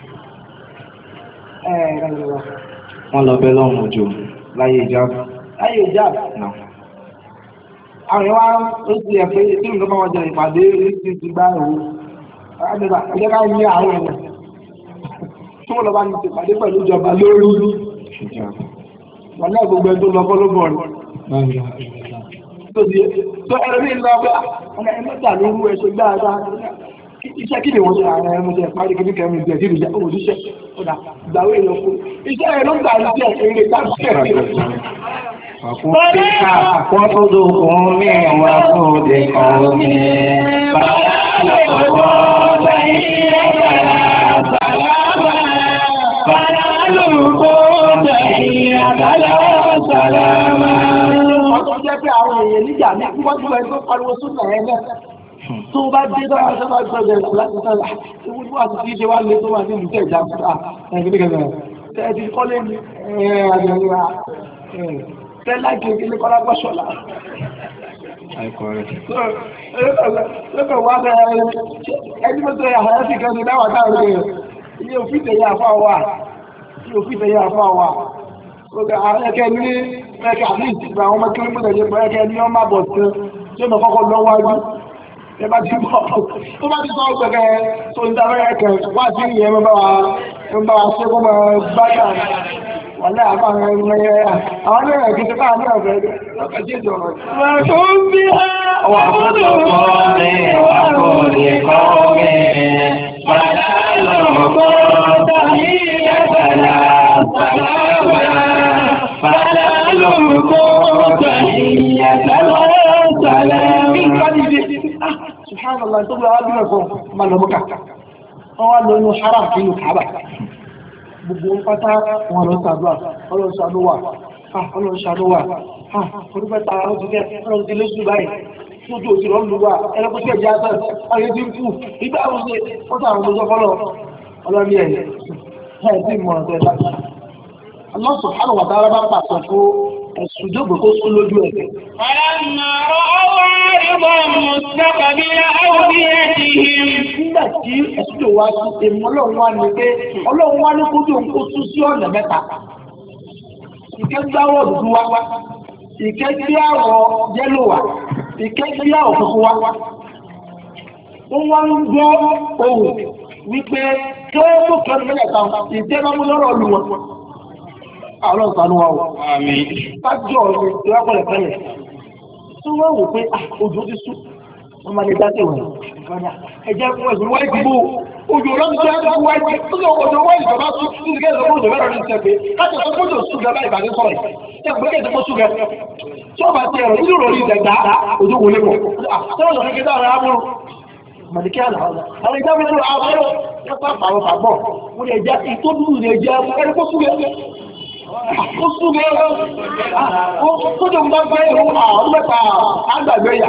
Speaker 2: Wọ́n lọ bẹ́ lọ́rùn òjò láyé ìjáàbù.
Speaker 1: Láyé ìjáàbù. Àwọn ìwá ó sì ẹ̀ pé tí nǹkan bá wọn jẹ ìpàdé oríṣi ti gbá òun. Ẹjẹ́ ká ní àwọn èèyàn tí wọ́n lọ bá ní ti pàdé pẹ̀lú ìjọba lórí. Wọ́n náà gbogbo ẹjọ́ lọ fọ́lọ́bọ̀ rẹ̀. Tó ẹ̀rọ ní ìlú ọgbà ọ̀nà ẹ̀mẹ́ta ló rú ẹṣẹ́ gbáadáa. Iṣẹ́ kí ni wọ́n ṣe ààrẹ ẹmú jẹ́ parí kìí kẹrin ìgbẹ̀ sí ìrìnjẹ́ òṣìṣẹ́ ọ̀dà ìgbàwó èèyàn fún iṣẹ́ ẹ̀ ló ń gbà ní sí ẹ̀kẹ́rẹ́ ìgbàṣẹ́
Speaker 2: Wọ́n tó dókun mí wá fún òde kan mi.
Speaker 3: Fàlálùkú tàhíyàtàlá sàlámà. Fàlálùkú tàhíyàtàlá sàlámà.
Speaker 1: Ọjọ́ jẹ́ pé àwọn èèyàn níjà ní wájú ẹ̀ tó pariwo súnà ẹ̀ náà. Tó bá dé dára sábà gbọ́dọ̀ láti sára, ìwúdú àti tí ṣe wá lé tó wà ní ìlú tẹ̀já ẹgbẹ̀rẹ̀ tẹ́ẹ̀dì kọ́lé ní àjẹ́ríwá tẹ́láìkì ìkílé kọ́lá gbọ́ṣọ́lá. Lọ́pẹ̀ wá bẹ̀rẹ̀ ẹni mọ́ tẹ́ àwọn ẹ̀sì kan ní dáwà dáwà rẹ̀ ilé òfíìtẹ̀yà àfáwà. Ẹ̀kẹ́ ní ẹ̀kẹ́ àmì ìsìnkú àwọn ọmọ kí ó mú ẹ bá ti bọ̀ tó bá ti sọ gbẹ̀gẹ̀ tó ń dábẹ́ ẹ̀kẹ́ wá sí ìyẹn ń bá wa ṣe kó máa gbáyà wà ní àbáwọn ẹgbẹ́ àwọn ní ẹ̀kẹ́ tó káà ní ọ̀fẹ́ lọ́kẹ́ sí ìjọba. Wọ́n tó ń bí ha ọwọ́ àkọ́kọ́ mi wà kò lè kọ́ mi padà lọ́kọ́ tàbí ẹ̀fẹ̀lá sàlámà padà lọ́kọ́ tàbí ẹ̀fẹ̀lá sàlámà. Subhanallah tó bá wá bí ẹ̀kọ́ máa lọ mọ́kà wọ́n wá lọ inú haram nínú Kaaba gbogbo pátá wọn lọ sàdúrà ọlọ́run ṣàdúwà ọlọ́run ṣàdúwà orúkẹta ọdún ti kẹ́ ọlọ́run ti lóṣù báyìí lójú òsì lọ́nà lùwà ẹlẹ́kùn sí ẹ̀jẹ̀ àtàn ayé ti ń kú ìgbà àwọn ṣe wọ́n sàrùn lójọ́ fọ́lọ́ ọlọ́run ẹ̀ tí mọ̀ ọ̀tẹ̀ láti Allah subhanahu wa ta'ala bá pàṣẹ fún ẹ̀sùn jókòó tó sún lójú ẹ̀. Nígbà tí ẹ̀sùn tó wá sí èmọ́ ọlọ́run wá ní pé ọlọ́run wá ní kójú òun kó tún sí ọ̀nà mẹ́ta. Ìkẹ́ gbáwọ̀ dúdú wá, ìkẹ́ gbé àwọ̀ yẹ́lò wá, ìkẹ́ gbé àwọ̀ funfun wá. Wọ́n wá ń gbọ́ ohùn wípé kí ó tó kẹ́nu mẹ́lẹ̀ta ìtẹ́ bá mú lọ́rọ̀ lù wọn. Àwọn ọ̀sán wa wọ̀. Tájọ́ ọ̀rọ̀ ìwápọ̀lẹ̀ pẹ̀lẹ̀. Tí wọ́n wò pé ojú ti sú, wọ́n máa lè dákẹ́ wọ̀nyí. Ẹjẹ́ fún ẹ̀sùn wáyé ti bó. Ojú ọlọ́dún tó yàtọ̀ wáyé ti. Ó sọ ojú wáyé ìjọba tún ní ìgbẹ́ ìjọba òjò mẹ́rọ̀ ní ìṣẹ́ pé láti ọ̀sán kójò sú gẹ́gẹ́ ìbàdí sọ̀rọ̀. Ṣé ìgbẹ́kẹ̀ tó kó sú gẹ́? Tí ó bá ti ẹ̀rọ nínú ìròyìn ìjẹ̀gbá ojú wọlé pọ̀. Ṣé wọ́n lọ kékeré dára ábúrò? Màdìkẹ́ àlàáfíà. Àwọn ìjábọ̀ tó àbúrò nípa àwọn àbọ̀. Wọ́n lè jẹ́ ìtọ́jú lè jẹ́ ẹni kó sú gẹ́. Ó súnmọ́ kójò ń bá gbé ìrún àwọn mẹ́ta àgbàgbé yà.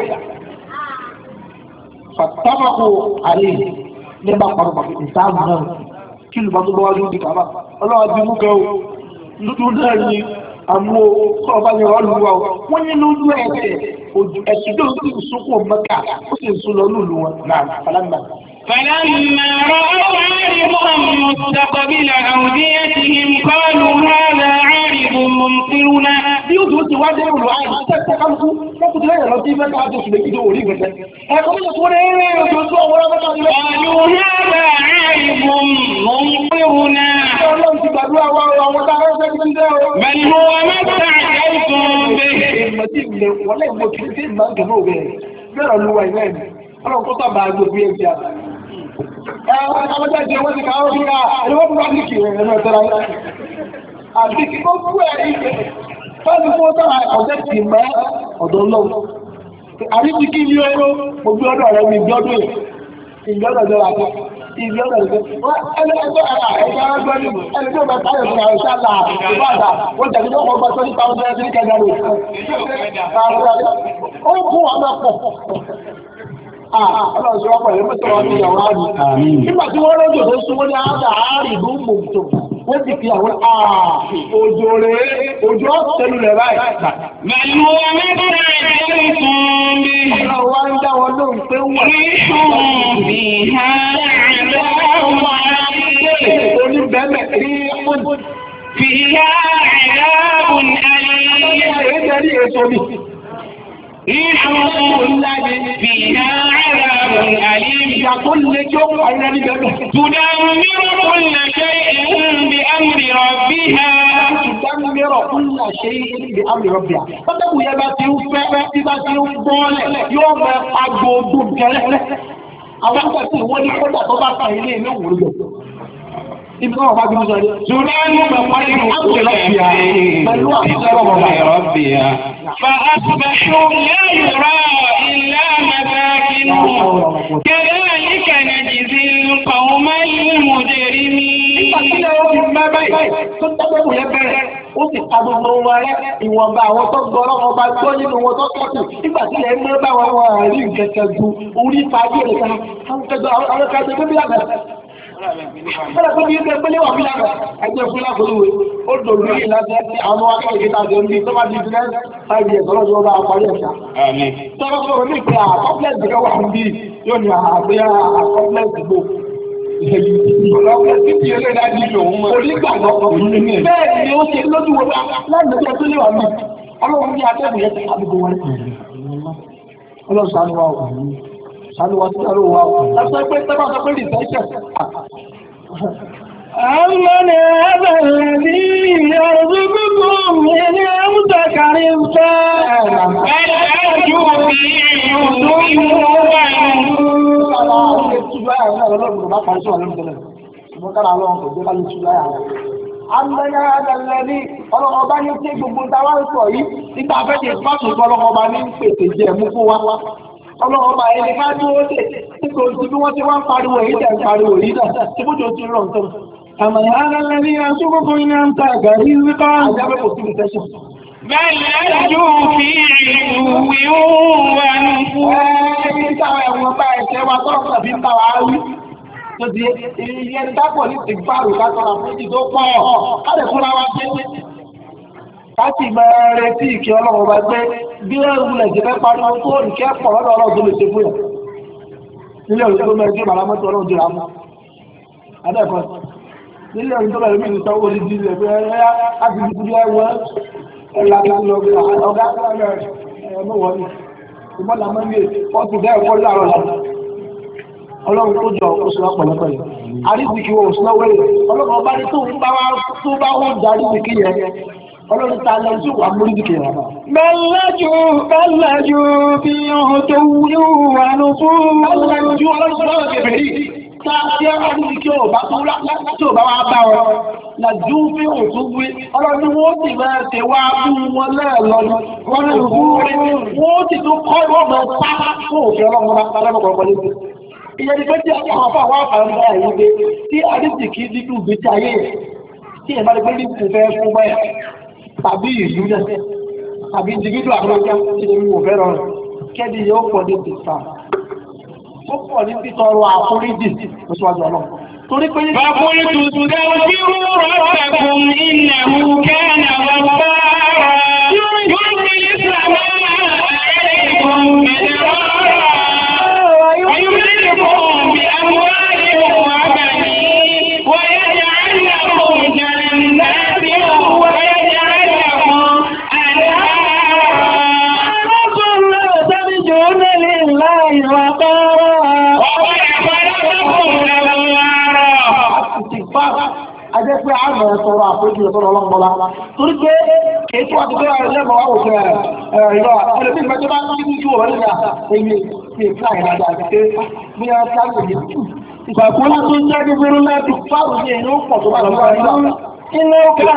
Speaker 1: Fàtàkù àlè nígbà pàrọ̀pàá ìsáàmù náà kí lùbá tó bọ́wájú ní kàbá. Ọlọ́wọ́ ti mú kẹ́ o, lójú náà ni àmú ọba ni wọ́n lùwà o. Wọ́n ní lójú ẹ̀sẹ̀ ẹ̀sùn tó sì sunkún Mẹ́kà ó sì sún lọ lùlù wọn náà fàlámà.
Speaker 2: فلما رأوا عارضا مستقبل أوديتهم قالوا هذا عارض ممطرنا.
Speaker 1: Bí ó tó ti wá dé ìlú àìsí tẹ́tẹ́ kálukú, wọ́n kò tí lẹ́yìn lọ sí mẹ́ta àti oṣù méjì tó orí ìgbẹ̀tẹ́. Ẹ̀kọ́ bí ó rẹ̀ rẹ̀ ojú ojú ọwọ́ mẹ́ta ní mẹ́ta.
Speaker 2: قالوا هذا عارض ممطرنا.
Speaker 1: Ọlọ́run ti gbàdúrà wa àwọn tá a rẹ́ fẹ́ kí dẹ́ o.
Speaker 2: بل هو ما استعجلتم به.
Speaker 1: Ìmọ̀tí ilẹ̀ wọlé ìmọ̀ kìí sí ìmọ̀ ìgbẹ̀mọ̀ òwe rẹ̀. Bẹ́ẹ̀ olúwa ìwé ẹ̀ ọlọ́run kó sábà gbogbo ẹ̀ jẹ́ àbá. Àwọn jẹ́ wọ́n ti káwọ́ bí ká ẹ̀wọ́n bí wọ́n ní kìí rẹ̀ ẹ̀rọ àti kí ó kú ẹ̀ ìgbẹ̀ fẹ́lú fún ọ́tọ́ ọ̀jẹ́ ti mẹ́ ọ̀dọ̀ lọ́wọ́. Àríjì kí ní ọ̀rọ̀ ojú ọdọ̀ rẹ̀ ní ìjọ́dọ̀ rẹ̀, ìjọ́dọ̀ rẹ̀ àti ìjọ́dọ̀ rẹ̀. Ẹni ẹgbẹ́ ara ẹgbẹ́ arágbẹ́ nínú ẹni tó bá táyọ̀ fún àwọn ìṣàlá ìbáàdà wọ́n jẹ́ tó wọ́n bá tó nípa ọjọ́ ẹgbẹ́ kẹjọ rẹ̀. Ó kún wọn náà pọ̀. Ọlọ́run ṣe wọ́pọ̀ ẹ̀rọ mẹ́tọ́ wọn ní ìyàwó àmì. Nígbà tí wọ́n rọ́jò tó súnmọ́ ní àádà àárín ìlú mòtò, wọ́n ti fi àwọn òjò rẹ̀ òjò ọ̀tẹ́lù rẹ̀ báyìí.
Speaker 2: Màlú ọmọ bá ẹ̀jẹ̀ fún mi.
Speaker 1: Ọlọ́run wá ń dá wọn lóhùn pé wà.
Speaker 2: Ríṣùn bí ha àdáwọ̀ àdé.
Speaker 1: Oníbẹ̀mẹ̀ rí fún.
Speaker 2: Fi ha àdáwọ̀ àlẹ́.
Speaker 1: Èdèrí èso mi.
Speaker 2: Ríṣùn فيها عذاب أليم
Speaker 1: يقول لك
Speaker 2: تدمر كل شيء بأمر ربها
Speaker 1: تدمر كل شيء بأمر ربها فتقول يا باتي وفاء باتي وفاء يوم أقود جلالة àwọn akẹ́kọ̀ọ́ wọ́n ní kọ́dà tó bá kàn ilé ilé òwúrọ̀ ibi náà bá gbé sọ́dọ̀ ṣùgbọ́n pẹ̀lú àpòlọ́pìá pẹ̀lú
Speaker 2: àpòlọ́pìá فأصبحوا لا يرى إلا مساكنهم كذلك نجزي القوم المجرمين.
Speaker 1: Nígbà tí ó fi mẹ́ báyìí tó tẹ́gbẹ̀rún yẹn bẹ̀rẹ̀, ó sì ta gbogbo wọn rẹ̀ ìwọ̀nba àwọn tó gbọ́ ọlọ́wọ́ bá gbọ́ nínú wọn tó kọ́kù. Nígbà tí ilẹ̀ mọ́ bá wọn wọ́n rí ìkẹ̀kẹ̀ ju orí fàájì rẹ̀ kan. Àwọn kẹjọ gbé bí àgbẹ̀. Bọ́lá tó bí í pé léwà bí àgbẹ̀ ẹgbẹ́ fún láfolúwe. Ó dòrò ní ìlànà àwọn akẹ́kọ̀ọ́ ìta jẹ́ ní tó bá di ìdílé 5 years ọlọ́jọ́ bá parí ẹ̀ṣà. Tọ́lá tó rọ̀ ní ìpè àkọ́pẹ́lẹ̀sì kan wà ń bí yóò ní àgbẹ̀ àkọ́pẹ́lẹ̀sì gbò. Ọlọ́pẹ́ títí ẹlẹ́dàájí lòun mọ́. Onígbàgbọ́ ọkùnrin ní ẹ̀. Bẹ́ẹ̀ ni ó ṣe lójú wo láti ẹgbẹ́ tó lè wà mí. Ọlọ́run ní atẹ́gùn yẹn ti àdúgbò wọn. Ọlọ́run ṣàánú wa ò. ṣàlùwà sí ṣàlùwà lọ́sọ pé tẹ́bà sọ pé rìsẹ́ṣẹ̀.
Speaker 3: أمن هذا الذي يرزقكم من أمسك رزقا بل أنتم في
Speaker 1: Àmìnà àdàlẹ́rí ọlọ́ọ̀bá ní tí gbogbo tàwà ń sọ yìí nígbà fẹ́jẹ̀ ìpásùn ọlọ́ọ̀bá ní pèsè jẹ mú fún wa. Ọlọ́ọ̀bá ẹni ká tó ó tẹ̀ tí kò sí bí wọ́n ti wá ń pariwo èyí tẹ̀ ń pariwo èyí náà tí bó jò ti rọ̀ ń tọ́.
Speaker 3: أمن هذا الذي يرزقكم من أمسك رزقا
Speaker 1: Àjẹ́bẹ́ kò sí ìfẹ́ṣẹ̀.
Speaker 2: بل لجوا في عتو ونفور.
Speaker 1: Ẹni táwọn ẹ̀wọ̀n bá ẹ̀ṣẹ̀ wa tọ́rọ̀ tàbí ń bá wa rí. Tó di iye ń dápọ̀ ní ti gbàrò látọ̀rọ̀ fún ìdí tó pọ̀. Káàdẹ̀ fúnra wa pé láti máa retí ìkẹ́ ọlọ́run bá gbé bí ẹ̀rù lẹ̀ jẹ́ fẹ́ pariwo tó ìkẹ́ pọ̀ lọ́dọ̀ ọlọ́run tó lè ṣe fún yẹn. Nílé òun tó mẹ́rin tí bàbá mọ́tò ọlọ́run jẹ́ àmú. Adẹ́kọ̀ọ́. Nílé òun tó bẹ̀rẹ̀ mí sanwó ní dílé pé ẹ̀yà láti dúdú ẹ̀wọ̀ ẹ̀là tó lọ bí ọ̀gá ẹ̀mọ́wọ́ni. Ìmọ̀lá mọ́ndé wọ́n ti bẹ́ẹ̀ kọ́ láàárọ̀ láti. Ọlọ́run tó jọ oṣù lọ́pọ̀lọpọ̀lẹ̀. Àríṣìkí wọ oṣù lọ́wọ́ èrè. Ọlọ́run ọba ní tó bá wọ́n jà àríṣìkí yẹn. Ọlọ́run ta lọ sí wà múrídìkì yẹn.
Speaker 3: Bẹ́lẹ́jú fi hàn tó wúlú wà ló fún.
Speaker 1: Bẹ́lẹ́jú ọlọ́run lọ́wọ́ kẹfẹ́ yìí. Tí àríṣìkí ò bá wá bá ọ, làjú fi hàn tó wí. Ọlọ́run wọ́n sì máa ṣe wá bú wọn lẹ́ẹ̀lọ́. Wọ́n ti tún kọ́ ìwọ́n mọ̀ sáà fún òfin ọlọ́run ìyẹn ni pé tí àwọn afọ àwọn àfààní bá yìí pé tí àdìsíkì dídú ìgbésí ayé tí ẹ̀ bá lè gbé ní ìfẹ́ fún báyà tàbí ìlú náà tàbí individu àgbàjá tí ó mú òfẹ́ rọrùn kẹ́dí yóò pọ̀ ní ìsà ó pọ̀ ní títọrọ àforíjì lóṣùwájú ọlọ́run torí pé
Speaker 2: فقلت استغفروا ربكم إنه كان غفارا يرسل السماء عليكم مدرارا ويمددكم بأموال وبنين ويجعل لكم جنات ويجعل لكم أنهارا
Speaker 3: أنتم لا ترجون لله وقارا
Speaker 2: وقد خلقكم أطوارا.
Speaker 1: Ajẹ́ pé àmọ̀ ẹ̀sọ̀rọ̀ àpójú ẹ̀sọ̀rọ̀ ọlọ́mọlá. Torí pé ètò àti pé ààrẹ lẹ́mọ̀ wá òkè ìrọ̀ ọ̀rẹ́ tí ìgbẹ́jọ́ bá níjú ọ̀rẹ́ nígbà èyí ìfà ìrìnàjò àti pé bí a sáàlù ní ìgbàkúnlá tó jẹ́ gbígbérú láti fáwọn ní ẹ̀yìn ó pọ̀ tó bá lọ́wọ́ nígbà.
Speaker 3: Ilé ọkọ̀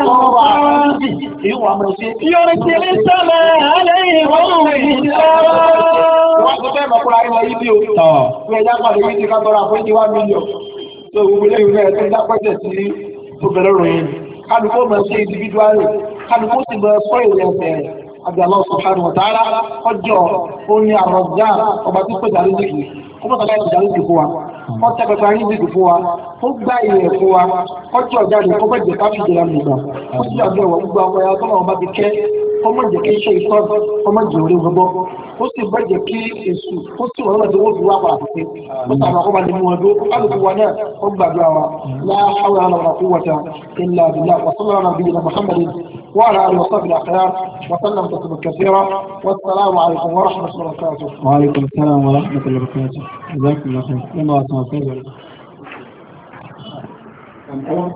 Speaker 1: Yọrí sí ilé sọ́lá alẹ́ ìwọ̀n Wọ́n tó fẹ́ mọ̀kúnra ilẹ̀ yìí bí o. Fún ẹjá pàdé yìí ti ká tọrọ àforíjì 1 mílíọ̀n. Tó gbogbo ilé ìwé ẹ̀ tó ń dápẹ́jẹ̀ sí tó bẹ̀rẹ̀ ròyìn. Kálukó mọ̀ sí individually. Kálukó sì mọ̀ sọ ìwé ẹ̀sẹ̀ àbí Allah subhanahu wa ta'ala ọjọ́ orin àrọ̀já ọba tí pẹ̀lú àríjìkì. Ó mọ̀ sọ́lá ìjìkì àríjìkì fún wa. Wọ́n tẹ́ pẹ̀lú àríjìkì fún wa. Ó gbá ilẹ̀ fún wa. Ọjọ́ ọ̀jáde kó bẹ̀jẹ̀ ká fi jẹ́ra nìgbà. Ó sì àjọ ìwọ̀n gbogbo àwọn ẹ̀yà tọ́lọ̀ ọba ti kẹ́. Ọmọ jẹ́ kí iṣẹ́ ìtọ́ ọmọ jẹ́ orí gbogbo. Ó sì bẹ̀jẹ̀ kí èṣù ó sì wọ́n lọ́dọ̀ owó fi wá padà pípé. Ó sàmà kó bá ní mú ọdún. Kálukú wa náà ó gbàdúrà wa. La hawla wala quwwata illa billah. Wa sallallahu ala nabiyyina Muhammadin wa ala alihi wa sahbihi al-akhyar wa sallam taslima kathira. Wassalamu alaykum wa rahmatullahi wa barakatuh.
Speaker 3: Wa alaykum assalam wa rahmatullahi wa barakatuh. Jazakumullahu khairan.